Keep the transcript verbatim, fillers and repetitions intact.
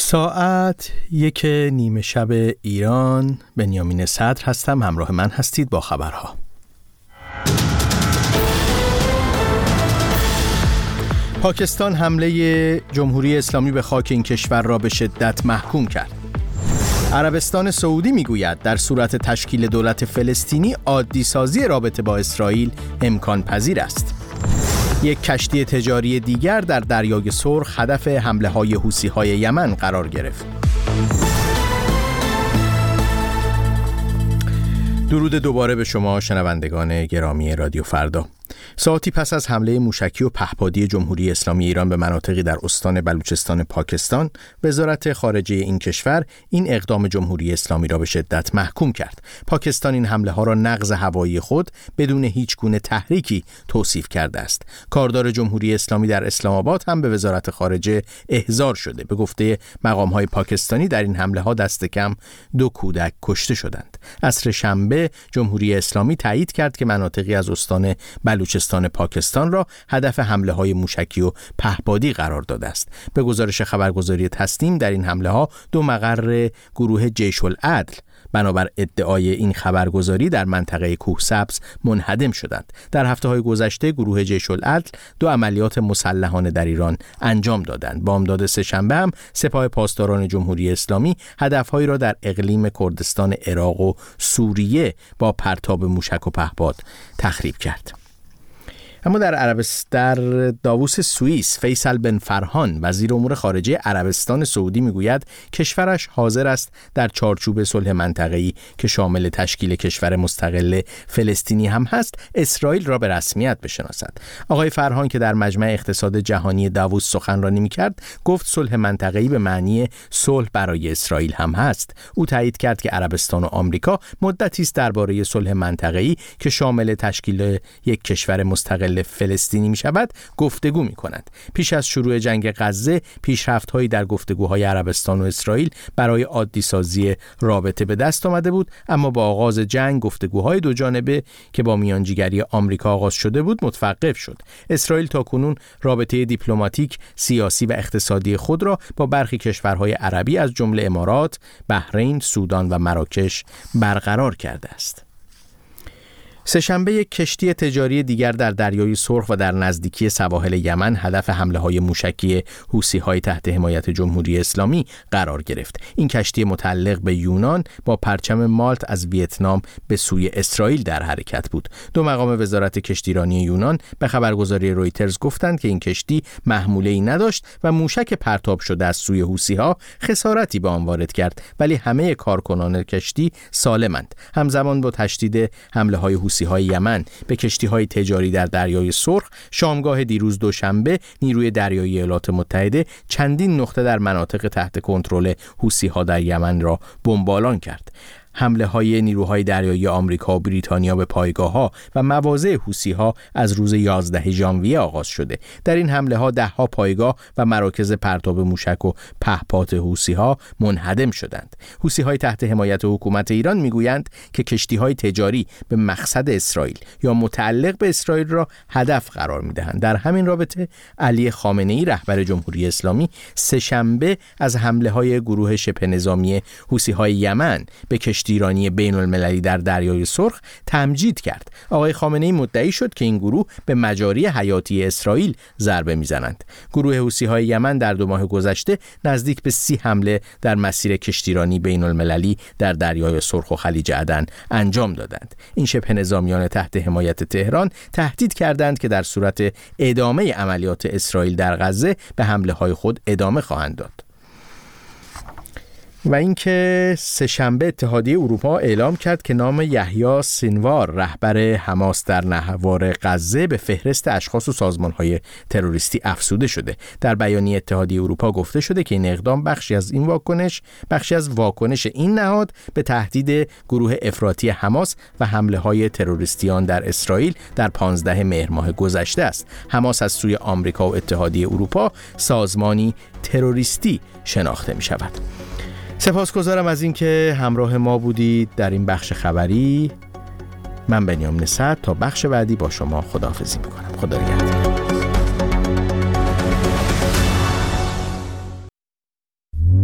ساعت یک نیمه شب ایران. بنیامین صدر هستم، همراه من هستید با خبرها. پاکستان حمله جمهوری اسلامی به خاک این کشور را به شدت محکوم کرد. عربستان سعودی میگوید در صورت تشکیل دولت فلسطینی عادی سازی رابطه با اسرائیل امکان پذیر است. یک کشتی تجاری دیگر در دریای سرخ هدف حمله های حوثی های یمن قرار گرفت. درود دوباره به شما شنوندگان گرامی رادیو فردا. ساعتی پس از حمله موشکی و پهپادی جمهوری اسلامی ایران به مناطقی در استان بلوچستان پاکستان، وزارت خارجه این کشور این اقدام جمهوری اسلامی را به شدت محکوم کرد. پاکستان این حمله ها را نقض هوایی خود بدون هیچ گونه تحریکی توصیف کرده است. کاردار جمهوری اسلامی در اسلام آباد هم به وزارت خارجه احضار شده. به گفته مقام های پاکستانی در این حمله ها دست کم دو کودک کشته شدند. عصر شنبه جمهوری اسلامی تایید کرد که مناطقی از استان بلوچستان پاکستان را هدف حمله های موشکی و پهپادی قرار داده است. به گزارش خبرگزاری تسنیم در این حمله ها دو مقر گروه جیش العدل بنابر ادعای این خبرگزاری در منطقه کوهسبز منهدم شدند. در هفته‌های گذشته گروه جیش العدل دو عملیات مسلحانه در ایران انجام دادند. بامداد سه‌شنبه هم سپاه پاسداران جمهوری اسلامی هدف‌هایی را در اقلیم کردستان عراق و سوریه با پرتاب موشک و پهپاد تخریب کرد. اما در عربستان در داووس سوئیس فیصل بن فرهان وزیر امور خارجه عربستان سعودی میگوید کشورش حاضر است در چارچوب صلح منطقه‌ای که شامل تشکیل کشور مستقل فلسطینی هم هست اسرائیل را به رسمیت بشناسد. آقای فرهان که در مجمع اقتصاد جهانی داووس سخنرانی میکرد گفت صلح منطقه‌ای به معنی صلح برای اسرائیل هم هست. او تایید کرد که عربستان و آمریکا مدتی است درباره صلح منطقه‌ای که شامل تشکیل یک کشور مستقل فلسطینی می شود گفتگو می کند. پیش از شروع جنگ غزه پیشرفت‌هایی در گفتگوهای عربستان و اسرائیل برای عادی سازی رابطه به دست آمده بود، اما با آغاز جنگ گفتگوهای دو جانبه که با میانجیگری آمریکا آغاز شده بود متوقف شد. اسرائیل تاکنون رابطه دیپلماتیک، سیاسی و اقتصادی خود را با برخی کشورهای عربی از جمله امارات، بحرین، سودان و مراکش برقرار کرده است. سه‌شنبه یک کشتی تجاری دیگر در دریای سرخ و در نزدیکی سواحل یمن هدف حمله های موشکی حوثی های تحت حمایت جمهوری اسلامی قرار گرفت. این کشتی متعلق به یونان با پرچم مالت از ویتنام به سوی اسرائیل در حرکت بود. دو مقام وزارت کشتیرانی یونان به خبرگزاری رویترز گفتند که این کشتی محموله‌ای نداشت و موشک پرتاب شده از سوی حوثی ها خسارتی به آن وارد کرد، ولی همه کارکنان کشتی سالمند. همزمان با تشدید حمله های حوثی های یمن به کشتی‌های تجاری در دریای سرخ، شامگاه دیروز دوشنبه نیروی دریایی ایالات متحده چندین نقطه در مناطق تحت کنترل حوثی‌ها در یمن را بمباران کرد. حمله های نیروهای دریایی آمریکا و بریتانیا به پایگاه‌ها و مواضع حوثی‌ها از روز یازده ژانویه آغاز شده. در این حمله ها ده ها پایگاه و مراکز پرتاب موشک و پهپاد حوثی‌ها منهدم شدند. حوثی‌های تحت حمایت حکومت ایران میگویند که کشتی‌های تجاری به مقصد اسرائیل یا متعلق به اسرائیل را هدف قرار می‌دهند. در همین رابطه علی خامنه‌ای رهبر جمهوری اسلامی سه‌شنبه از حمله‌های گروه شبه نظامی حوثی‌های یمن به ایرانی بین المللی در دریای سرخ تمجید کرد. آقای خامنه‌ای مدعی شد که این گروه به مجاری حیاتی اسرائیل ضربه میزنند. گروه حوثی‌های یمن در دو ماه گذشته نزدیک به سی حمله در مسیر کشتیرانی بین المللی در دریای سرخ و خلیج عدن انجام دادند. این شبه نظامیان تحت حمایت تهران تهدید کردند که در صورت ادامه عملیات اسرائیل در غزه به حمله‌های خود ادامه خواهند داد. و اینکه سه‌شنبه اتحادیه اروپا اعلام کرد که نام یحیی سینوار رهبر حماس در نهوار غزه به فهرست اشخاص و سازمان‌های تروریستی افزوده شده. در بیانیه اتحادیه اروپا گفته شده که این اقدام بخشی از این واکنش بخشی از واکنش این نهاد به تهدید گروه افراطی حماس و حمله‌های تروریستی آن در اسرائیل در پانزده مهر ماه گذشته است. حماس از سوی آمریکا و اتحادیه اروپا سازمانی تروریستی شناخته می‌شود. سپاسگزارم از اینکه همراه ما بودید در این بخش خبری. من بنیامین صدر تا بخش بعدی با شما خداحافظی میکنم. خدا نگهدار.